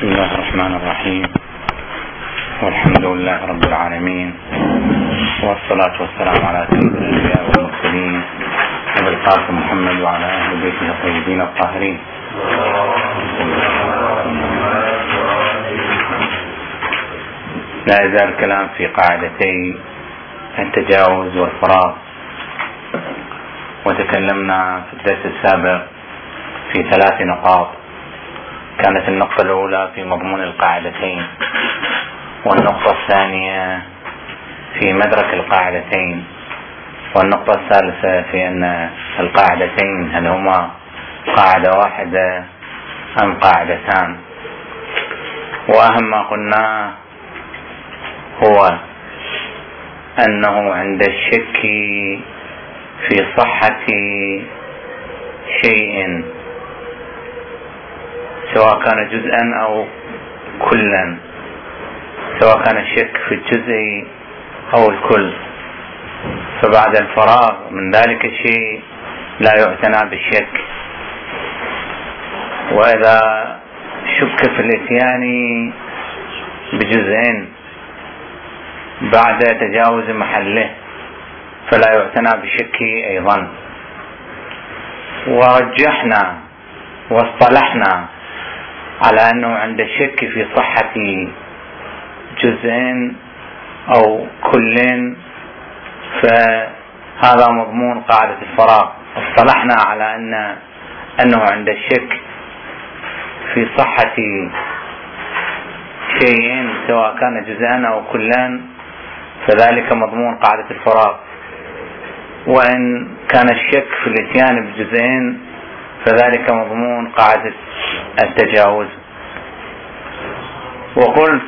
بسم الله الرحمن الرحيم، والحمد لله رب العالمين، والصلاة والسلام على سيد الأنبياء والمرسلين أبي القاسم محمد وعلى أهل بيته الطيبين الطاهرين. لا يزال الكلام في قاعدتي التجاوز والفراغ، وتكلمنا في الدرس السابق في 3 نقاط. كانت النقطة الأولى في مضمون القاعدتين، والنقطة الثانية في مدرك القاعدتين، والنقطة الثالثة في أن القاعدتين هل هما قاعدة واحدة أم قاعدتان. وأهم ما قلنا هو أنه عند الشك في صحة شيء سواء كان جزءا أو كلا، سواء كان الشك في الجزء أو الكل، فبعد الفراغ من ذلك الشيء لا يعتنى بالشك. وإذا شك في الإتيان بجزء بعد تجاوز محله فلا يعتنى بالشك أيضا. ورجحنا واصطلحنا على أنه عند الشك في صحة جزء أو كل فهذا مضمون قاعدة الفراغ. اصطلحنا على أنه عند الشك في صحة شيء سواء كان جزءا أو كلا فذلك مضمون قاعدة الفراغ. وإن كان الشك في الاتيان بجزئين فذلك مضمون قاعدة التجاوز. وقلت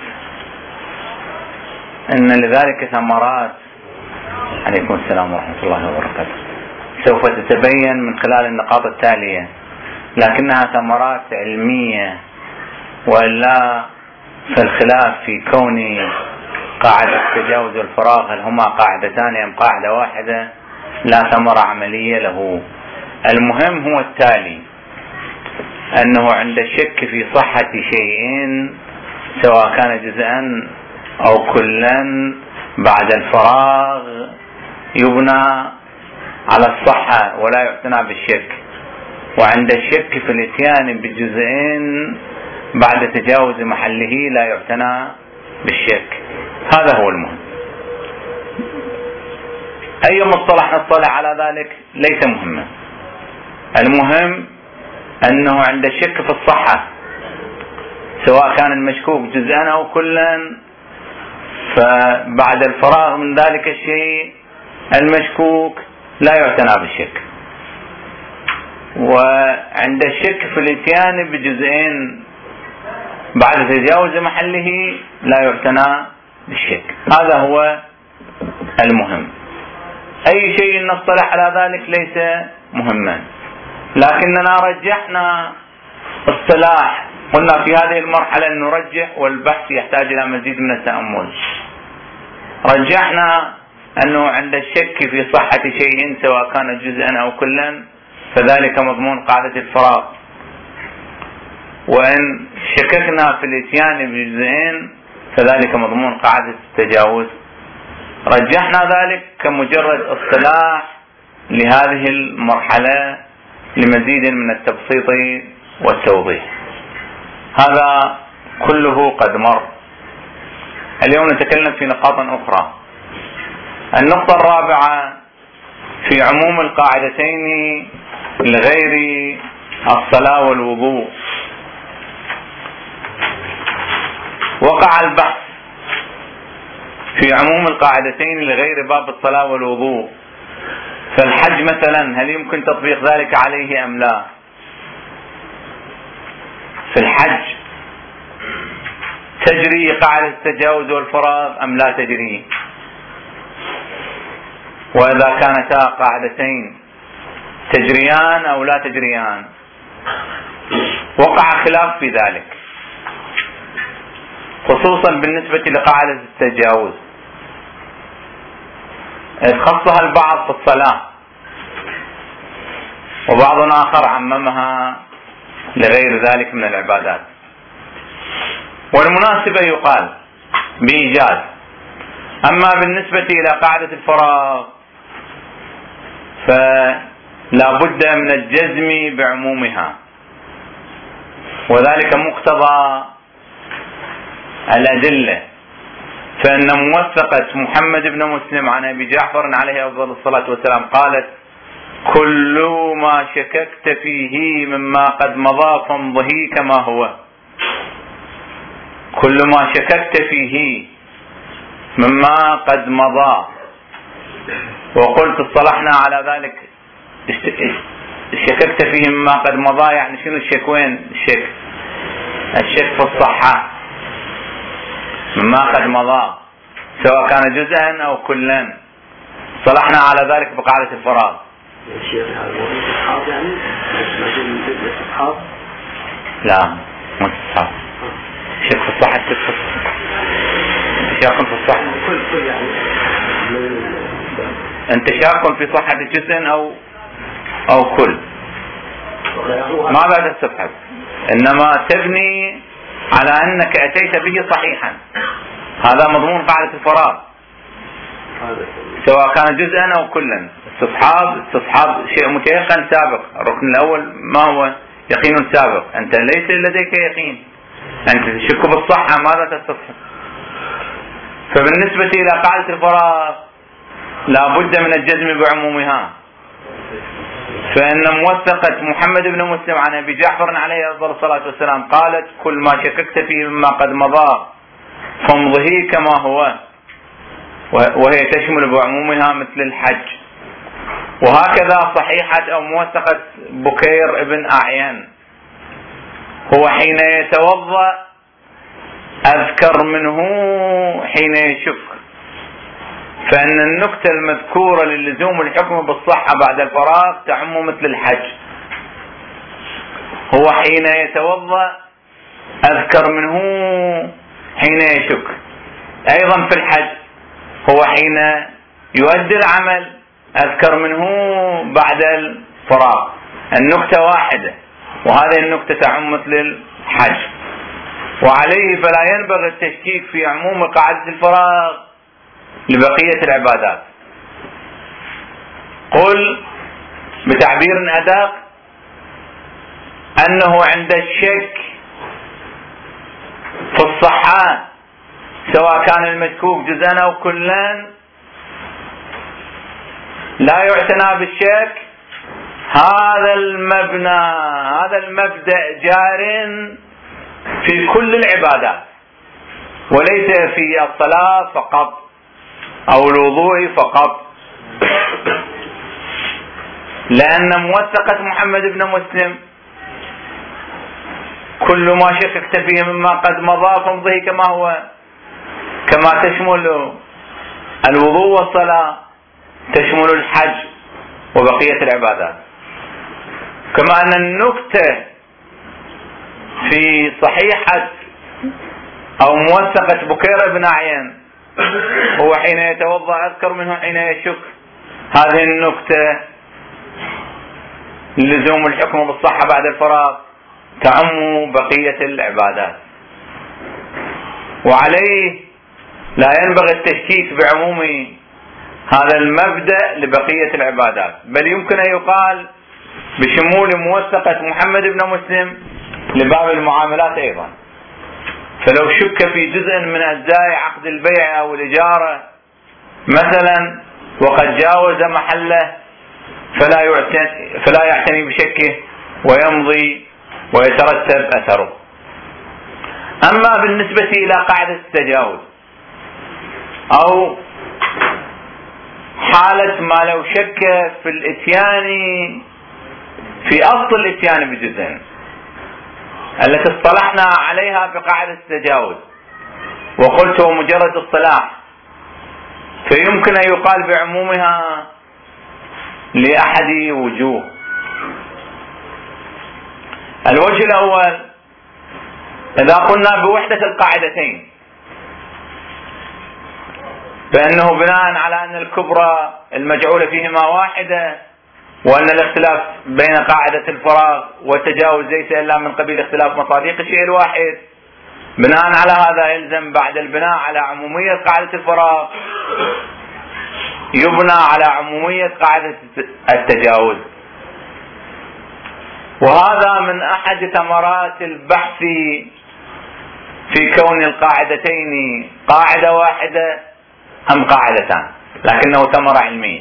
إن لذلك ثمرات، عليكم السلام ورحمة الله وبركاته، سوف تتبين من خلال النقاط التالية، لكنها ثمرات علمية، وإلا فالخلاف في كون قاعدة التجاوز والفراغ هل هما قاعدتان أم قاعدة واحدة لا ثمرة عملية له. المهم هو التالي: أنه عند الشك في صحة شيء سواء كان جزءا أو كلا بعد الفراغ يبنى على الصحة ولا يعتنى بالشك. وعند الشك في الاتيان بجزئين بعد تجاوز محله لا يعتنى بالشك. هذا هو المهم. أي مصطلح نطلع على ذلك ليس مهما. المهم أنه عند الشك في الصحة سواء كان المشكوك جزءا أو كلا فبعد الفراغ من ذلك الشيء المشكوك لا يعتنى بالشك. وعند الشك في الاتيان بجزئين بعد تجاوز محله لا يعتنى بالشك. هذا هو المهم. أي شيء نصطلح على ذلك ليس مهما، لكننا رجحنا اصطلاح. قلنا في هذه المرحلة أن نرجح، والبحث يحتاج إلى مزيد من التأمل. رجحنا أنه عند الشك في صحة شيء سواء كان جزءا أو كلا فذلك مضمون قاعدة الفراغ. وإن شككنا في الاتيان بجزئين فذلك مضمون قاعدة التجاوز. رجحنا ذلك كمجرد اصطلاح لهذه المرحلة لمزيد من التبسيط والتوضيح. هذا كله قد مر. اليوم نتكلم في نقاط أخرى. النقطة الرابعة في عموم القاعدتين لغير الصلاة والوضوء. وقع البحث في عموم القاعدتين لغير باب الصلاة والوضوء. فالحج مثلا هل يمكن تطبيق ذلك عليه أم لا؟ في الحج تجري قاعدة التجاوز والفراغ أم لا تجري؟ وإذا كانتا قاعدتين تجريان أو لا تجريان؟ وقع خلاف في ذلك، خصوصا بالنسبة لقاعدة التجاوز، خصها البعض في الصلاة وبعض آخر عممها لغير ذلك من العبادات. والمناسبة يقال بإيجاز. أما بالنسبة إلى قاعدة الفراغ فلا بد من الجزم بعمومها، وذلك مقتضى الأدلة. فإن موثقة محمد بن مسلم عن أبي جعفر عليه أفضل الصلاة والسلام قالت: كل ما شككت فيه مما قد مضى فامضه كما هو. كل ما شككت فيه مما قد مضى. وقلت اصطلحنا على ذلك. شككت فيه مما قد مضى يعني شنو الشك؟ وين الشك؟ الشك في الصحة مما قد مضى سواء كان جزءا أو كلا. اصطلحنا على ذلك بقاعدة الفراغ. لا مو استصحاب. شك في الصحة. شك في الصحة. شاك في الصحة. أنت شاك في صحة جزء أو كل. ماذا تستبحث؟ إنما تبني على أنك أتيت به صحيحا. هذا مضمون قاعدة الفراغ سواء كان جزءا أو كلا. استصحاب شيء متيقن سابق. الركن الأول ما هو؟ يقين سابق. أنت ليس لديك يقين، أنت تشك بالصحة. ماذا تستصحب؟ فبالنسبة إلى قاعدة الفراغ لا بد من الجزم بعمومها. فإن موثقة محمد بن مسلم عن أبي جعفر عليه أفضل الصلاة والسلام قالت: كل ما شككت فيه مما قد مضى فامضه كما هو، وهي تشمل بعمومها مثل الحج. وهكذا صحيحة أو موثقة بكير ابن أعين: هو حين يتوضأ أذكر منه حين يشك. فإن النكتة المذكورة للزوم الحكم بالصحة بعد الفراغ تعم مثل الحج. هو حين يتوضأ أذكر منه حين يشك. أيضا في الحج هو حين يؤدي العمل أذكر منه بعد الفراغ. النكتة واحدة، وهذه النكتة تعم مثل الحج. وعليه فلا ينبغي التشكيك في عموم قاعدة الفراغ لبقية العبادات. قل بتعبير أدق أنه عند الشك في الصحة سواء كان المشكوك جزءا أو كلا لا يعتنى بالشك. هذا المبدأ جار في كل العبادات وليس في الصلاة فقط أو الوضوء فقط. لأن موثقة محمد بن مسلم: كل ما شككت فيه مما قد مضى فامضه كما هو، كما تشمل الوضوء والصلاة تشمل الحج وبقية العبادات. كما أن النكتة في صحيحة أو موثقة بكير بن أعين: هو حين يتوضأ أذكر منه حين يشك. هذه النكتة لزوم الحكم بالصحة بعد الفراغ تعم بقية العبادات. وعليه لا ينبغي التشكيك بعموم هذا المبدأ لبقية العبادات، بل يمكن أن يقال بشمول موثقة محمد بن مسلم لباب المعاملات أيضا. فلو شك في جزء من أجزاء عقد البيع أو الإجارة مثلا وقد جاوز محله فلا يعتني بشكه ويمضي ويترتب أثره. أما بالنسبة إلى قاعدة التجاوز أو حالة ما لو شك في الإتيان في أصل الإتيان بجزء التي اصطلحنا عليها بقاعدة التجاوز، وقلت هو مجرد اصطلاح، فيمكن أن يقال بعمومها لأحد وجوه. الوجه الأول: إذا قلنا بوحدة القاعدتين فإنه بناء على أن الكبرى المجعولة فيهما واحدة، وأن الاختلاف بين قاعدة الفراغ والتجاوز ليس إلا من قبيل اختلاف مصادق الشيء الواحد، بناء على هذا يلزم بعد البناء على عمومية قاعدة الفراغ يبنى على عمومية قاعدة التجاوز. وهذا من أحد ثمرات البحث في كون القاعدتين قاعدة واحدة أم قاعدتان، لكنه ثمرة علمية.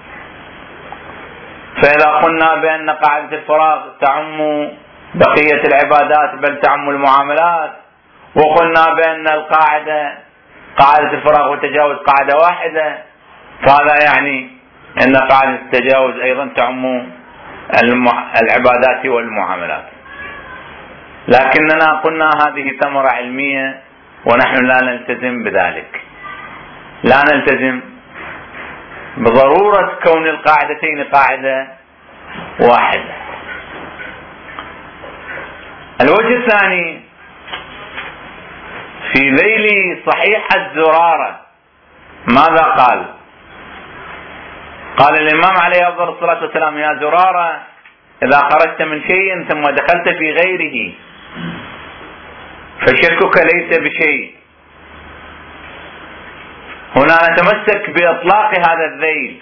فإذا قلنا بأن قاعدة الفراغ تعم بقية العبادات بل تعم المعاملات، وقلنا بأن قاعدة الفراغ والتجاوز قاعدة واحدة، فهذا يعني أن قاعدة التجاوز أيضا تعم العبادات والمعاملات. لكننا قلنا هذه ثمرة علمية ونحن لا نلتزم بذلك، لا نلتزم بضرورة كون القاعدتين قاعدة واحدة. الوجه الثاني في ذيل صحيحة زرارة ماذا قال؟ قال الإمام عليه أفضل الصلاة والسلام: يا زرارة إذا خرجت من شيء ثم دخلت في غيره فشكك ليس بشيء. هنا نتمسك بإطلاق هذا الذيل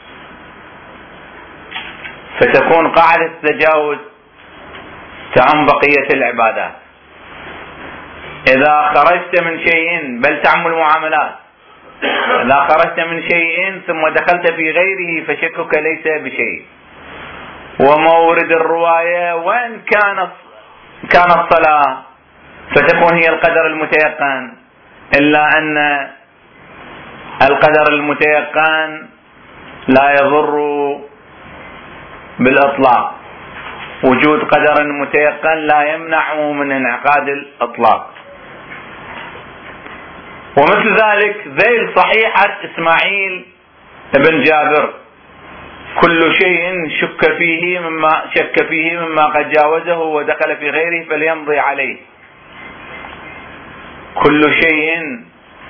فتكون قاعدة التجاوز تعم بقية العبادات. إذا خرجت من شيء بل تعم المعاملات، إذا خرجت من شيء ثم دخلت في غيره فشكك ليس بشيء. ومورد الرواية وإن كان الصلاة فتكون هي القدر المتيقن، إلا أن القدر المتيقن لا يضر بالإطلاق، وجود قدر متيقن لا يمنعه من انعقاد الإطلاق. ومثل ذلك ذيل صحيحة إسماعيل بن جابر: كل شيء شك فيه مما قد جاوزه ودخل في غيره فليمضي عليه. كل شيء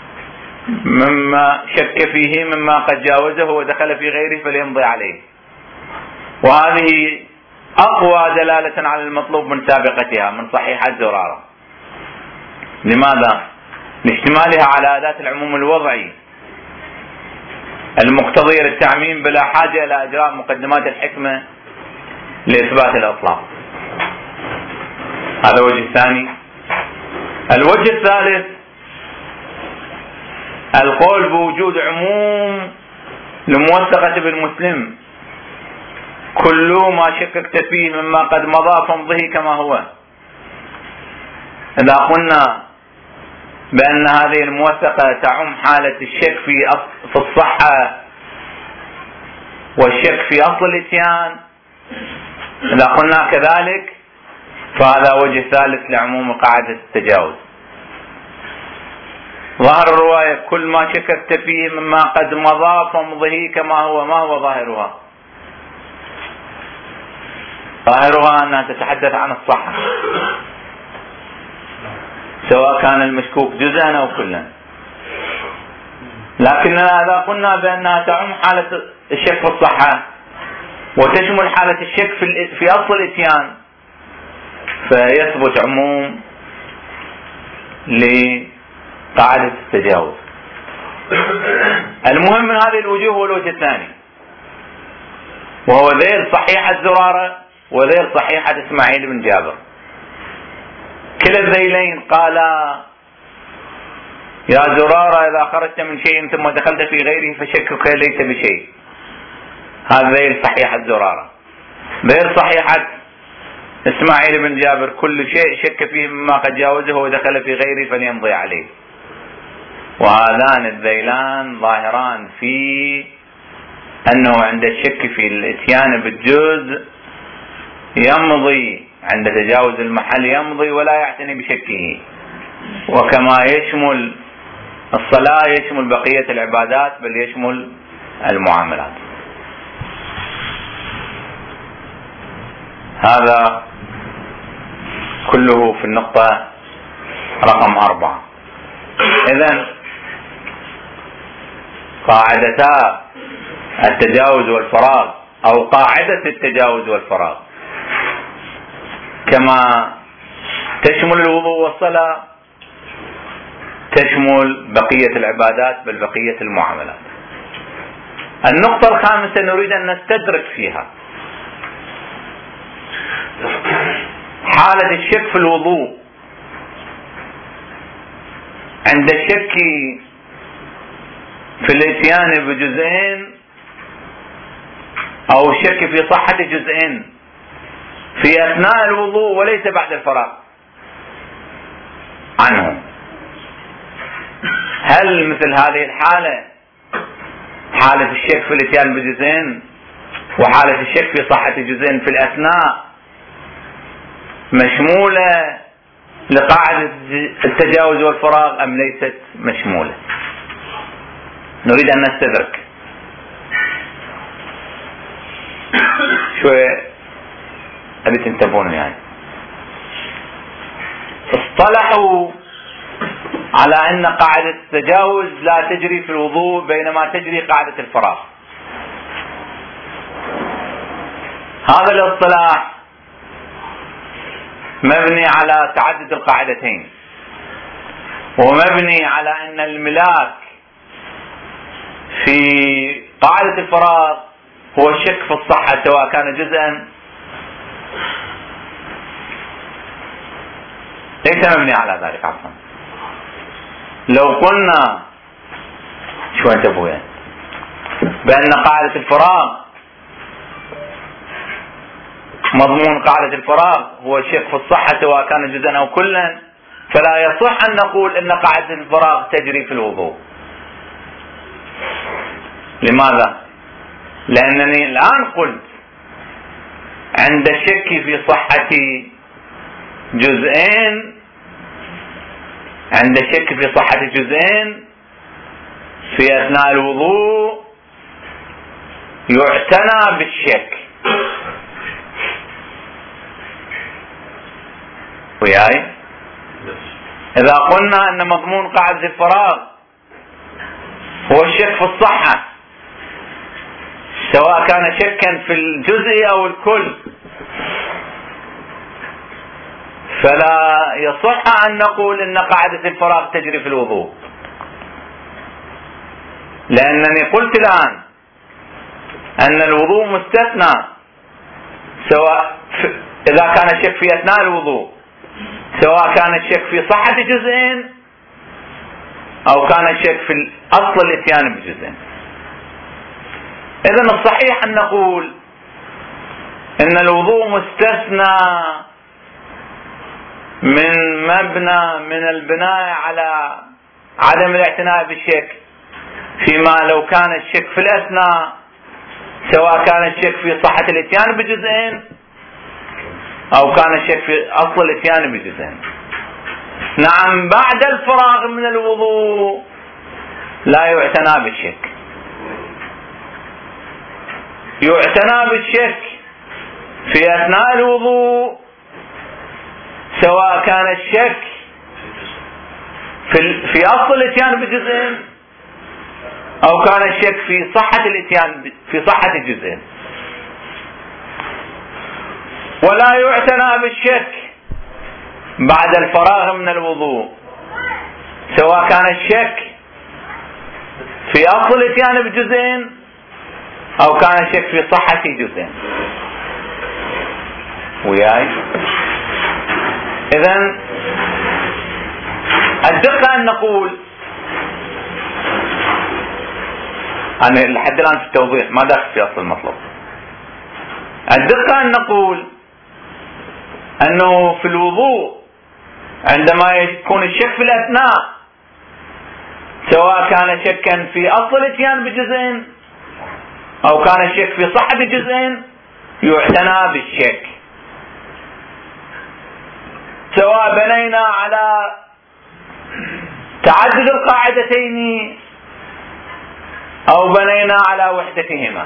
مما شك فيه مما قد جاوزه ودخل في غيره فليمضي عليه. وهذه أقوى دلالة على المطلوب من سابقتها من صحيحة زرارة. لماذا؟ لاشتمالها على أداة العموم الوضعي المقتضية للتعميم بلا حاجة إلى إجراء مقدمات الحكمة لإثبات الإطلاق. هذا وجه الثاني. الوجه الثالث القول بوجود عموم لموثقة ابن مسلم: كل ما شككت فيه مما قد مضى فامضه كما هو. إذا قلنا بأن هذه الموثقة تعم حالة الشك في الصحة والشك في أصل الإتيان، إذا قلنا كذلك فهذا وجه ثالث لعموم قاعدة التجاوز. ظاهر الرواية: كل ما شككت فيه مما قد مضى فامضه كما هو. ما هو ظاهرها؟ ظاهرها أنها تتحدث عن الصحة، سواء كان المشكوك جزءا أو كلا. لكننا إذا قلنا بأنها تعم حالة الشك في الصحة وتشمل حالة الشك في أصل الإتيان فيثبت عموم لقاعدة التجاوز. المهم من هذه الوجوه هو الوجه الثاني، وهو ذيل صحيحة زرارة وذيل صحيحة إسماعيل بن جابر. كلا الذيلين قالا: يا زرارة إذا خرجت من شيء ثم دخلت في غيره فشكك ليس بشيء. هذا ذيل صحيحة زرارة. ذيل صحيحة إسماعيل بن جابر: كل شيء شك فيه مما قد جاوزه ودخل في غيره فليمضي عليه. وهذان الذيلان ظاهران في أنه عند الشك في الإتيان بالجزء يمضي، عند تجاوز المحل يمضي ولا يعتني بشكه. وكما يشمل الصلاة يشمل بقية العبادات بل يشمل المعاملات. هذا كله في النقطة رقم 4. إذن قاعدتا التجاوز والفراغ أو قاعدة التجاوز والفراغ كما تشمل الوضوء والصلاة تشمل بقية العبادات بل بقية المعاملات. النقطة الخامسة نريد أن نستدرك فيها حالة الشك في الوضوء. عند الشك في الاتيان بجزئين أو الشك في صحة جزئين في أثناء الوضوء وليس بعد الفراغ عنه، هل مثل هذه الحالة، حالة الشك في الاتيان بجزئين وحالة الشك في صحة جزئين في الأثناء، مشمولة لقاعدة التجاوز والفراغ أم ليست مشمولة؟ نريد أن نستدرك شوية، أبي تنتبهون يعني. اصطلحوا على أن قاعدة التجاوز لا تجري في الوضوء بينما تجري قاعدة الفراغ. هذا الاصطلاح مبني على تعدد القاعدتين، ومبني على أن الملاك في قاعدة الفراغ هو الشك في الصحة سواء كان جزءا، ليس مبني على ذلك. عفوا، لو قلنا شو انتبهوا يعني بأن قاعدة الفراغ مضمون قاعدة الفراغ هو الشك في الصحة سواء كان جزءا أو كلا، فلا يصح أن نقول أن قاعدة الفراغ تجري في الوضوء. لماذا؟ لأنني الآن قلت عند الشك في صحة جزئين، عند الشك في صحة جزئين في أثناء الوضوء يعتنى بالشك. وياي؟ إذا قلنا أن مضمون قاعدة الفراغ هو الشك في الصحة سواء كان شكا في الجزء أو الكل، فلا يصح أن نقول أن قاعدة الفراغ تجري في الوضوء، لأنني قلت الآن أن الوضوء مستثنى سواء إذا كان الشك في أثناء الوضوء، سواء كان الشك في صحة جزئين أو كان الشك في أصل الاتيان بجزئين. إذن الصحيح أن نقول أن الوضوء مستثنى من مبنى من البناء على عدم الاعتناء بالشك، فيما لو كان الشك في الأثناء سواء كان الشك في صحة الاتيان بجزئين أو كان الشك في أصل الاتيان بجزئين. نعم، بعد الفراغ من الوضوء لا يعتنى بالشك، يعتنى بالشك في أثناء الوضوء سواء كان الشك في أصل الاتيان بجزئين أو كان الشك في صحة الاتيان في صحة الجزئين، ولا يعتنى بالشك بعد الفراغ من الوضوء سواء كان الشك في أصل الاتيان بجزئين أو كان الشك في صحة جزئين. وياي؟ إذن الدقة أن نقول، أنا لحد الآن في التوضيح ما داخل في أصل المطلب، الدقة أن نقول أنه في الوضوء عندما يكون الشك في الأثناء سواء كان شكا في أصل الاتيان بجزئين أو كان الشك في صحة جزئين يعتنى بالشك، سواء بنينا على تعدد القاعدتين أو بنينا على وحدتهما،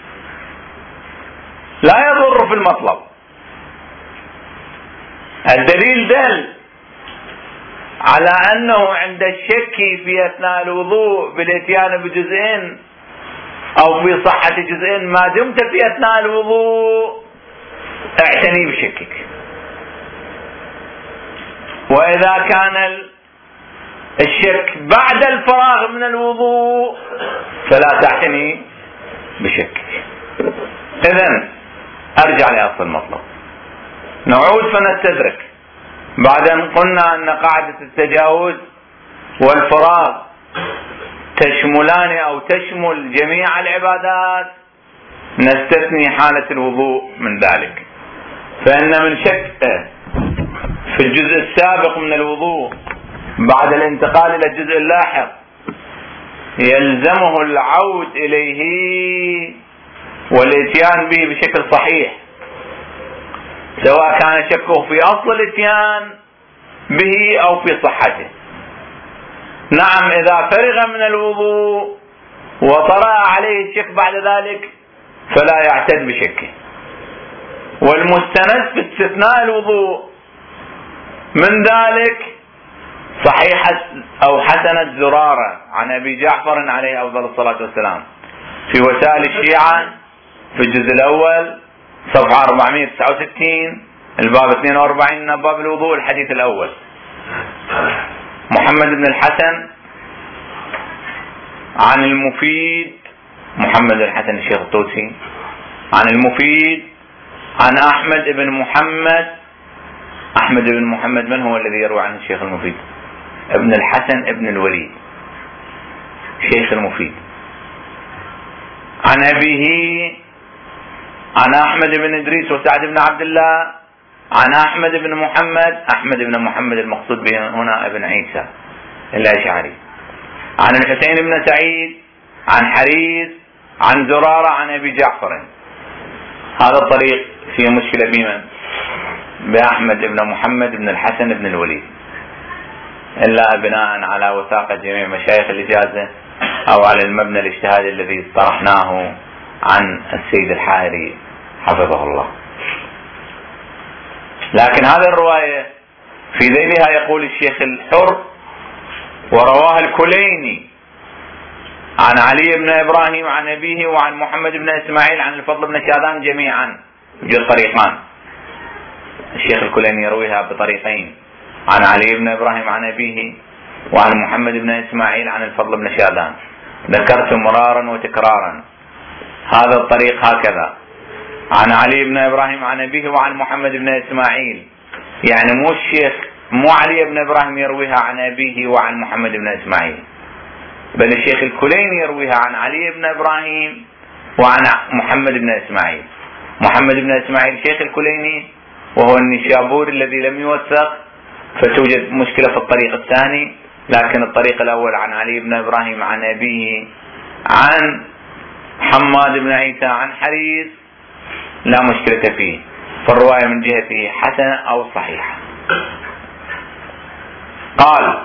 لا يضر في المطلب. الدليل دل على أنه عند الشك في أثناء الوضوء بالاتيان بجزئين أو في صحة جزئين ما دمت في أثناء الوضوء اعتني بشكك. وإذا كان الشك بعد الفراغ من الوضوء فلا تعتني بشك. إذن أرجع لأصل المطلب، نعود فنستدرك. بعد أن قلنا أن قاعدة التجاوز والفراغ تشملان أو تشمل جميع العبادات، نستثني حالة الوضوء من ذلك، فإن من شك في الجزء السابق من الوضوء بعد الانتقال إلى الجزء اللاحق يلزمه العود إليه والاتيان به بشكل صحيح، سواء كان شكه في أصل الاتيان به أو في صحته. نعم، إذا فرغ من الوضوء وطرأ عليه الشك بعد ذلك فلا يعتد بشكه. والمستند في استثناء الوضوء من ذلك صحيحة أو حسنة زرارة عن أبي جعفر عليه أفضل الصلاة والسلام في وسائل الشيعة في الجزء الأول صفحة 469 الباب 42 باب الوضوء الحديث الأول. محمد بن الحسن عن المفيد، محمد بن الحسن الشيخ الطوسي عن المفيد عن أحمد بن محمد. أحمد بن محمد من هو الذي يروي عن الشيخ المفيد؟ ابن الحسن ابن الوليد شيخ المفيد. عن أبيه عن أحمد بن إدريس وسعد بن عبد الله عن أحمد بن محمد. أحمد بن محمد المقصود به هنا ابن عيسى الأشعري. عن الحسين بن سعيد عن حريث عن زرارة عن أبي جعفر. هذا الطريق فيه مشكلة بمن؟ بأحمد بن محمد بن الحسن بن الوليد، إلا بناء على وثاقة جميع مشايخ الإجازة أو على المبنى الاجتهادي الذي طرحناه عن السيد الحائري حفظه الله. لكن هذه الرواية في ذيلها يقول الشيخ الحر ورواه الكليني عن علي بن إبراهيم عن أبيه وعن محمد بن إسماعيل عن الفضل بن شاذان جميعا. يوجد طريقان، الشيخ الكليني يرويها بطريقين، عن علي بن إبراهيم عن أبيه وعن محمد بن إسماعيل عن الفضل بن شاذان. ذكرت مرارا وتكرارا هذا الطريق هكذا، عن علي بن إبراهيم عن أبيه وعن محمد بن إسماعيل، يعني مو الشيخ مو علي بن إبراهيم يرويها عن أبيه وعن محمد بن إسماعيل، بل الشيخ الكليني يرويها عن علي بن إبراهيم وعن محمد بن إسماعيل. محمد بن إسماعيل شيخ الكليني وهو النشابوري الذي لم يوثق، فتوجد مشكلة في الطريق الثاني، لكن الطريق الأول عن علي بن إبراهيم عن أبيه عن حماد بن عيسى عن حريث لا مشكلة فيه، فالرواية من جهته حسنة أو صحيحة. قال: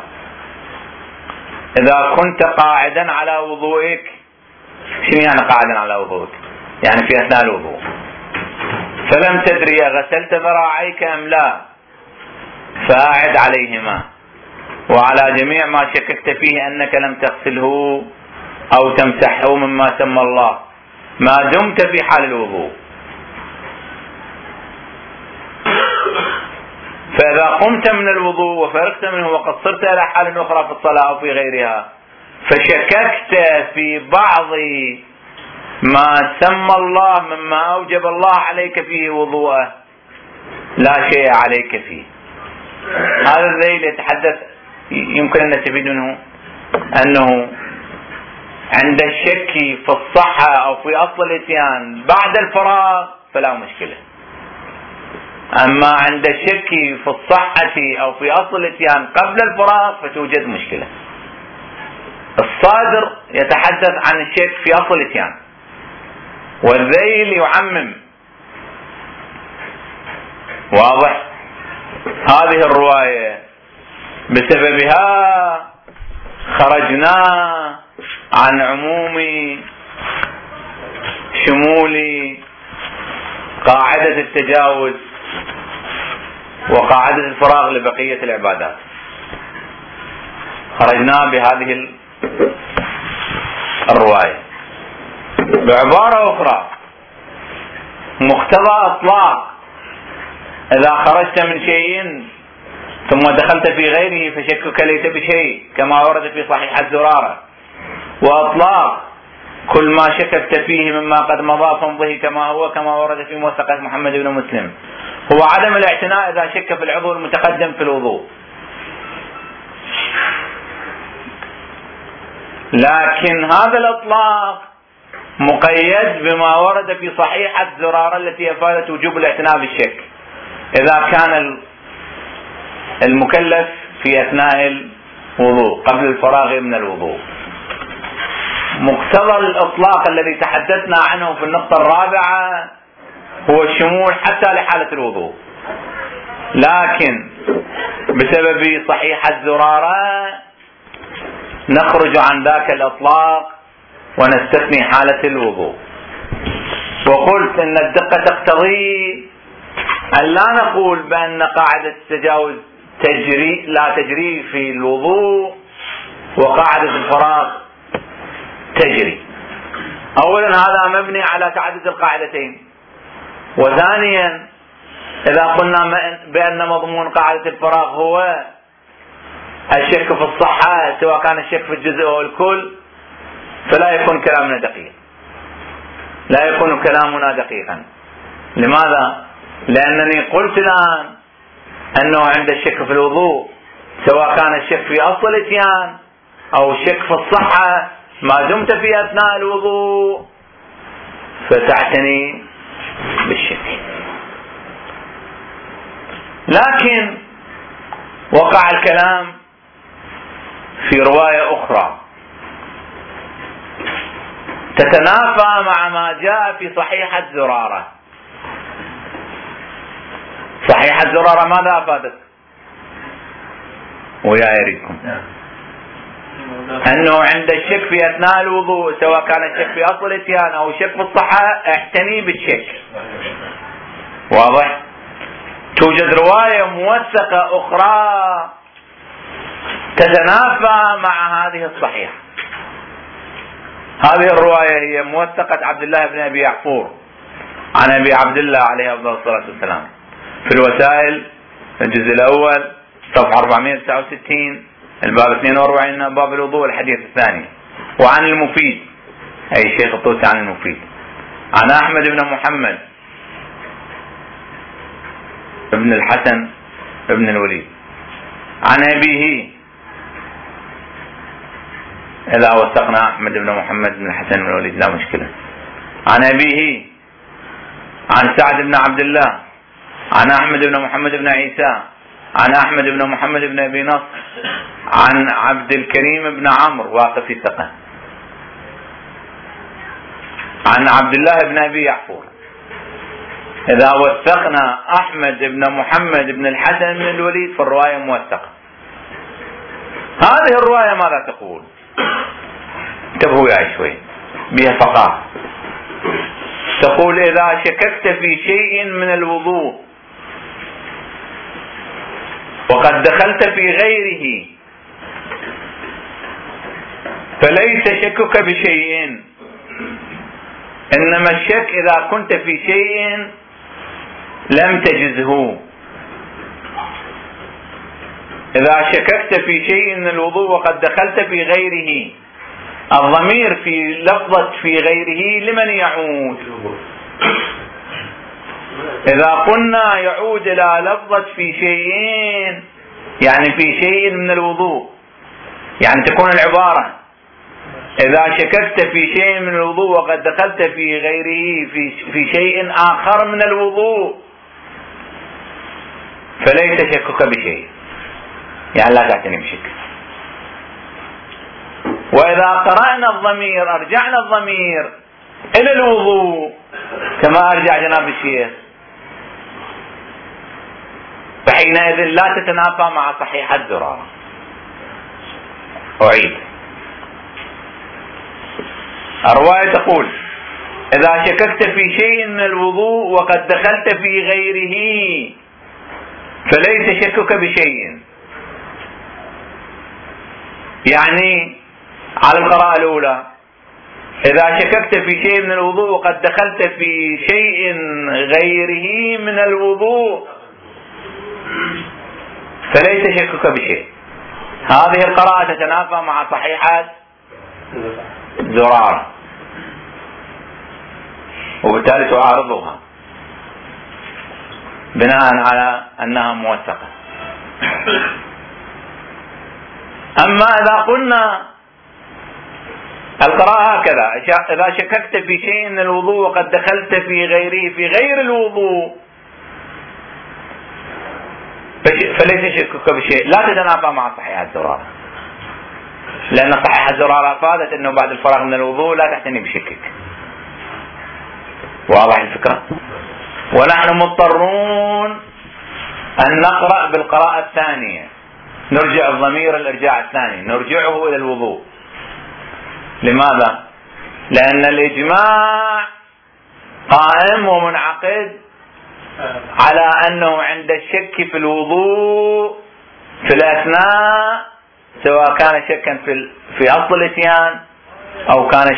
إذا كنت قاعدا على وضوئك. شنو يعني قاعدا على وضوئك؟ يعني في أثناء الوضوء، فلم تدري غسلت ذراعيك أم لا، فأعد عليهما وعلى جميع ما شككت فيه أنك لم تغسله أو تمسحه مما سمى الله ما دمت في حال الوضوء. فإذا قمت من الوضوء وفرغت منه وقصرت إلى حال أخرى في الصلاة أو في غيرها فشككت في بعض ما سمى الله مما أوجب الله عليك فيه وضوءه لا شيء عليك فيه. هذا الذيل يتحدث يمكن أن نستفيد منه أنه عند الشك في الصحة أو في أصل الإتيان بعد الفراغ فلا مشكلة، أما عند الشك في الصحة أو في أصل الإتيان قبل الفراغ فتوجد مشكلة. الصادر يتحدث عن الشك في أصل الإتيان، والذيل يعمم. واضح؟ هذه الرواية بسببها خرجنا عن عموم شمول قاعدة التجاوز وقاعدة الفراغ لبقية العبادات، خرجنا بهذه الرواية. بعبارة أخرى، مقتضى إطلاق إذا خرجت من شيء ثم دخلت في غيره فشكك ليس بشيء كما ورد في صحيح الزرارة. وأطلاق كل ما شككت فيه مما قد مضى فامضه كما هو كما ورد في موثقة محمد بن مسلم هو عدم الاعتناء إذا شك في العضو المتقدم في الوضوء. لكن هذا الإطلاق مقيد بما ورد في صحيح الزرارة التي أفادت وجوب الاعتناء بالشك إذا كان المكلف في أثناء الوضوء قبل الفراغ من الوضوء. مقتضى الإطلاق الذي تحدثنا عنه في النقطة الرابعة هو الشمول حتى لحالة الوضوء، لكن بسبب صحيح الزرارة نخرج عن ذاك الإطلاق ونستثني حالة الوضوء. وقلت إن الدقة تقتضي أن لا نقول بأن قاعدة التجاوز لا تجري في الوضوء وقاعدة الفراغ تجري. أولا هذا مبني على تعدد القاعدتين، وثانيا إذا قلنا بأن مضمون قاعدة الفراغ هو الشك في الصحة سواء كان الشك في الجزء أو الكل فلا يكون كلامنا دقيق، لا يكون كلامنا دقيقا. لماذا؟ لأنني قلت الآن أنه عند الشك في الوضوء سواء كان الشك في أصل الإتيان أو الشك في الصحة ما دمت في أثناء الوضوء فتعتني بالشك. لكن وقع الكلام في رواية أخرى تتنافى مع ما جاء في صحيح الزرارة. صحيح الزرارة ماذا أفادت؟ ويا يريكم أنه عند الشك في أثناء الوضوء سواء كان الشك في أصل الإتيان أو الشك في الصحة اعتني بالشك. واضح؟ توجد رواية موثقة أخرى تتنافى مع هذه الصحيحة. هذه الرواية هي موثقة عبد الله بن أبي يعفور عن أبي عبد الله عليه أفضل الصلاة والسلام في الوسائل الجزء الأول صفحة 469 الباب 42 باب الوضوء الحديث الثاني. وعن المفيد أي الشيخ الطوسي عن المفيد عن أحمد بن محمد ابن الحسن ابن الوليد عن أبيه، إذا وثقنا أحمد بن محمد بن الحسن بن الوليد لا مشكلة، عن أبيه عن سعد بن عبد الله عن أحمد بن محمد بن عيسى عن أحمد بن محمد بن أبي نصر عن عبد الكريم بن عمرو واقف ثقة عن عبد الله بن أبي يعفور. إذا وثقنا أحمد بن محمد بن الحسن بن الوليد فالرواية موثقة. هذه الرواية ماذا تقول؟ انتبهوا يا شوي بها فقط. تقول إذا شككت في شيء من الوضوء وقد دخلت في غيره فليس شكك بشيء، إنما الشك إذا كنت في شيء لم تجزه. إذا شككت في شيء من الوضوء وقد دخلت في غيره، الضمير في لفظة في غيره لمن يعود؟ إذا قلنا يعود إلى لفظة في شيء يعني في شيء من الوضوء، يعني تكون العبارة إذا شككت في شيء من الوضوء وقد دخلت في غيره في شيء آخر من الوضوء فليس شكك بشيء، يعني لا تعتني بشك. وإذا قرأنا الضمير أرجعنا الضمير إلى الوضوء كما أرجع جناب الشيخ فحينئذ لا تتنافى مع صحيح الزرارة. أعيد الرواية تقول إذا شككت في شيء من الوضوء وقد دخلت في غيره فليس شكك بشيء، يعني على القراءة الأولى إذا شككت في شيء من الوضوء وقد دخلت في شيء غيره من الوضوء فليس شكك بشيء. هذه القراءة تتنافى مع صحيحة زرارة وبالتالي تعارضها بناء على أنها موثقة. أما إذا قلنا القراءة هكذا: إذا شككت في شيء من الوضوء وقد دخلت في غيره في غير الوضوء فليس شكك بشيء، لا تتنافى مع صحيح الزرارة، لأن صحيح الزرارة أفادت أنه بعد الفراغ من الوضوء لا تعتني بشكك. واضح الفكرة؟ ونحن مضطرون أن نقرأ بالقراءة الثانية، نرجع الضمير الإرجاع الثاني، نرجعه إلى الوضوء. لماذا؟ لأن الإجماع قائم ومنعقد على أنه عند الشك في الوضوء في الأثناء، سواء كان شكا في أصل الإتيان أو كان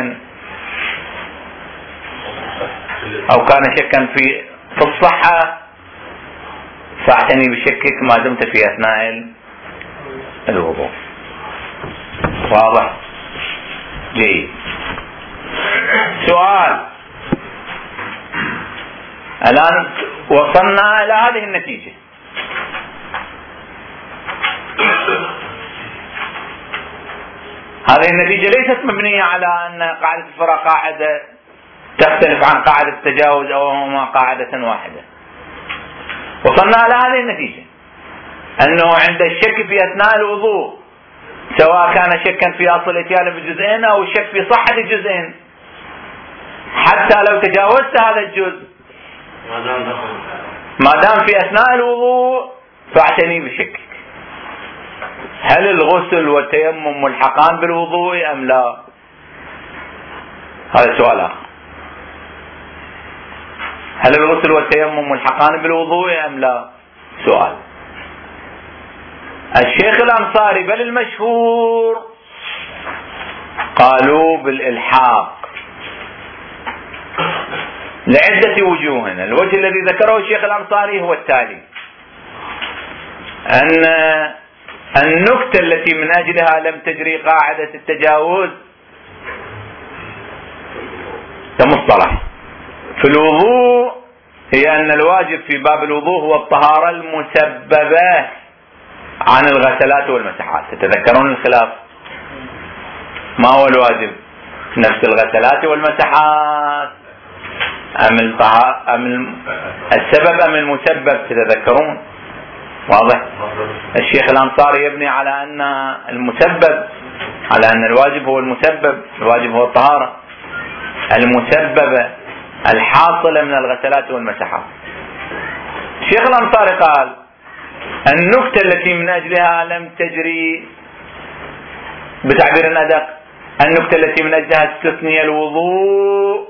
شكا في الصحة، فاعتني بشكك ما دمت في أثناء الوضوء. واضح؟ جيد. سؤال: الآن وصلنا إلى هذه النتيجة. هذه النتيجة ليست مبنية على أن قاعدة الفراغ قاعدة تختلف عن قاعدة التجاوز أو هما قاعدة واحدة. وصلنا إلى هذه النتيجة أنه عند الشك في أثناء الوضوء، سواء كان شكا في أصل الإتيان بجزئين أو شك في صحة الجزئين، حتى لو تجاوزت هذا الجزء ما دام في أثناء الوضوء فاعتني بشكك. هل الغسل والتيمم ملحقان بالوضوء أم لا؟ هذا سؤال آخر. هل الغسل والتيمم ملحقان بالوضوء أم لا؟ سؤال. الشيخ الأنصاري بل المشهور قالوا بالإلحاق لعدة وجوه. الوجه الذي ذكره الشيخ الأنصاري هو التالي: أن النكتة التي من أجلها لم تجري قاعدة التجاوز كمصطلح في الوضوء هي أن الواجب في باب الوضوء هو الطهارة المسببة عن الغسلات والمسحات. تتذكرون الخلاف؟ ما هو الواجب؟ نفس الغسلات والمسحات أم السبب أم المسبب؟ تتذكرون؟ واضح؟ الشيخ الأنصاري يبني على أن المسبب، على أن الواجب هو المسبب، الواجب هو الطهارة المسببة الحاصلة من الغسلات والمسحات. الشيخ الأنصاري قال النكتة التي من أجلها لم تجري، بتعبير أدق، النكتة التي من أجلها استثني الوضوء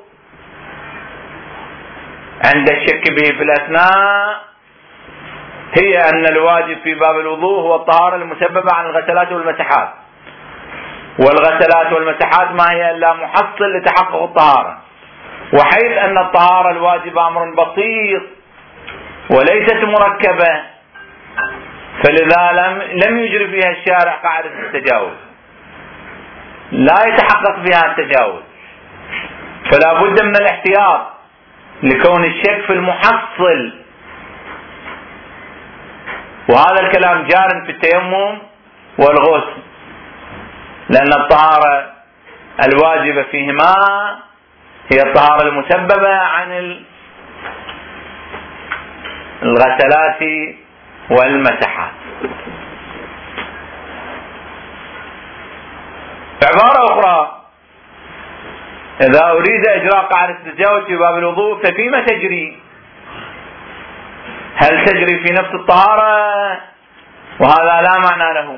عند الشك به في الأثناء هي أن الواجب في باب الوضوء هو الطهارة المسببة عن الغسلات والمسحات، والغسلات والمسحات ما هي إلا محصل لتحقق الطهارة، وحيث أن الطهارة الواجبة أمر بسيط وليست مركبة فلذا لم يجري فيها الشارع قاعدة التجاوز، لا يتحقق فيها التجاوز، فلا بد من الاحتياط لكون الشك في المحصل. وهذا الكلام جار في التيمم والغسل، لأن الطهارة الواجبة فيهما هي الطهارة المسببة عن الغسلات والمسحات. بعبارة أخرى، إذا أريد إجراء قاعدة التجاوز في باب الوضوء ففيما تجري؟ هل تجري في نفس الطهارة؟ وهذا لا معنى له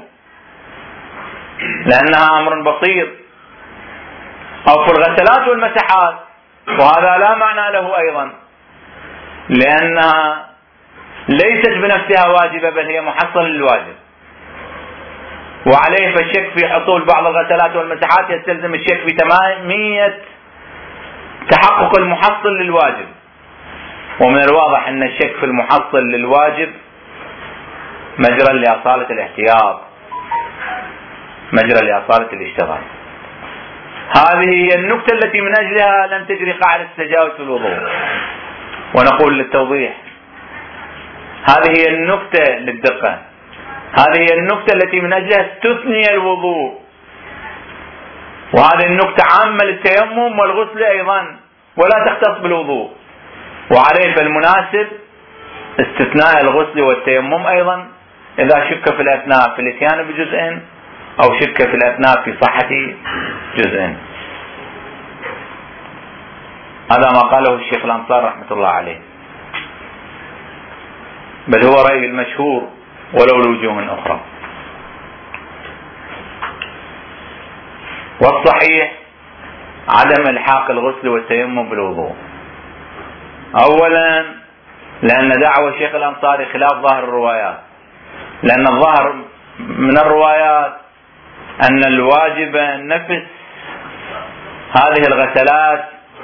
لأنها أمر بسيط، أو في الغسلات والمسحات؟ وهذا لا معنى له أيضا لأنها ليست بنفسها واجبة بل هي محصل للواجب، وعليه فالشك في حصول بعض الغسلات والمسحات يستلزم الشك في تمامية تحقق المحصل للواجب. ومن الواضح أن الشك في المحصل للواجب مجرى لأصالة الاحتياط، مجرى لأصالة الاشتغال. هذه هي النكتة التي من أجلها لم تجري قاعدة التجاوز في الوضوء. ونقول للتوضيح، هذه هي النكتة للدقة، هذه هي النكتة التي من أجلها استثني الوضوء، وهذه النكتة عامة للتيمم والغسل أيضا ولا تختص بالوضوء، وعليه فالمناسب استثناء الغسل والتيمم أيضا إذا شك في الأثناء في الاتيان بجزء أو شك في الأثناء في صحة جزء. هذا ما قاله الشيخ الأنصار رحمة الله عليه، بل هو رأي المشهور ولو لوجوه أخرى. والصحيح عدم الحاق الغسل والتيمم بالوضوء، أولا لأن دعوى الشيخ الأنصاري خلاف ظاهر الروايات، لأن الظاهر من الروايات أن الواجب نفس هذه الغسلات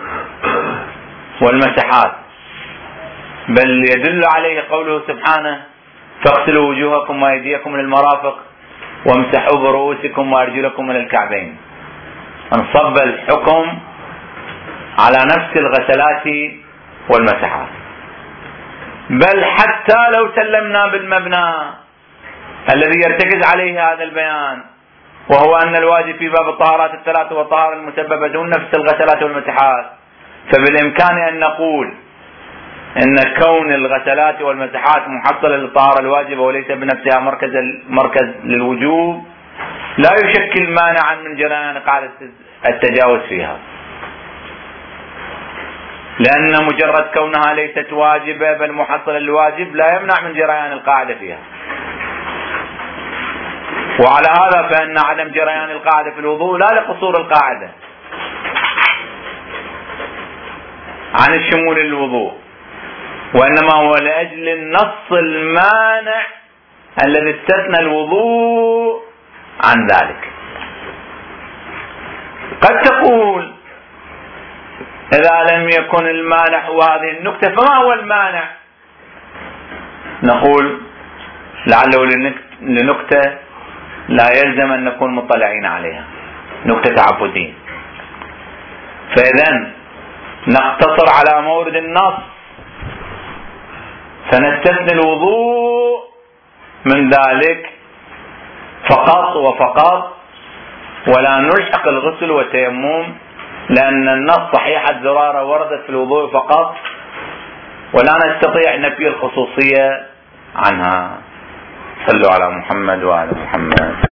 والمسحات، بل يدل عليه قوله سبحانه: فاغسلوا وجوهكم وأيديكم للمرافق وامسحوا برؤوسكم وأرجلكم إلى الكعبين. انصب الحكم على نفس الغسلات والمسحات، بل حتى لو سلمنا بالمبنى الذي يرتكز عليه هذا البيان، وهو أن الواجب في باب الطهارات الثلاث والطهارة المسببة دون نفس الغسلات والمسحات، فبالإمكان أن نقول إن كون الغسلات والمسحات محصلة للطهارة الواجبة وليس بنفسها مركز للوجوب لا يشكل مانعا من جريان قاعدة التجاوز فيها، لأن مجرد كونها ليست واجبة بل محصلة للواجب لا يمنع من جريان القاعدة فيها. وعلى هذا فإن عدم جريان القاعدة في الوضوء لا لقصور القاعدة عن الشمول للوضوء، وإنما هو لأجل النص المانع الذي استثنى الوضوء عن ذلك. قد تقول إذا لم يكن المانع وهذه النكتة فما هو المانع؟ نقول لعله لنكتة لا يلزم أن نكون مطلعين عليها، نكتة تعبدية، فإذا نقتصر على مورد النص فنستثني الوضوء من ذلك فقط وفقط، ولا نلحق الغسل والتيمم، لأن النص صحيح الزرارة وردت في الوضوء فقط ولا نستطيع نفي الخصوصية عنها. صلوا على محمد وعلى محمد.